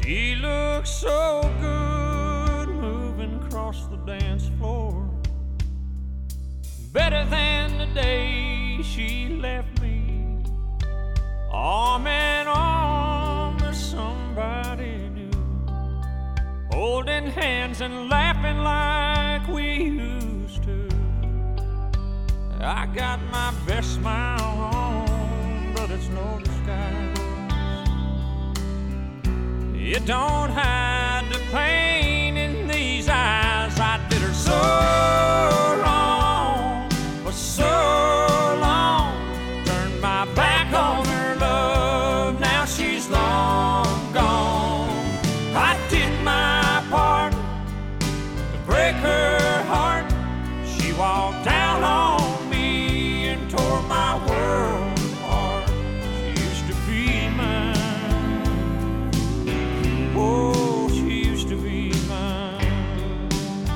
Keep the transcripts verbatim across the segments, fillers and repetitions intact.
She looks so good moving across the dance floor, better than the day she left me, arm in arm with somebody new, holding hands and laughing like we used to. I got my best smile on, but it's no disguise. It don't hide the pain in these eyes. I did her so wrong for so long, turned my back on her love, now she's long gone. I did my part to break her heart. She walked down on me and tore my world apart. She used to be mine. Oh, she used to be mine.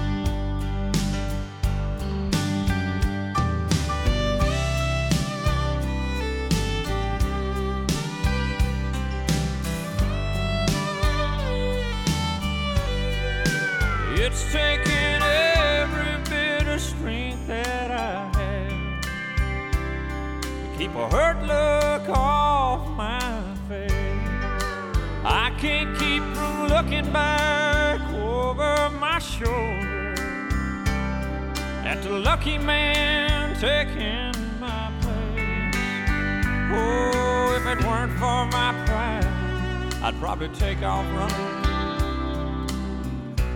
It's taken every bit of strength that I have to keep a hurt look off my face. I can't keep from looking back over my shoulder at the lucky man taking my place. Oh, if it weren't for my pride, I'd probably take off running.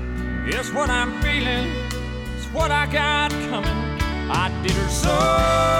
Guess what I'm feeling, it's what I got coming. I did her so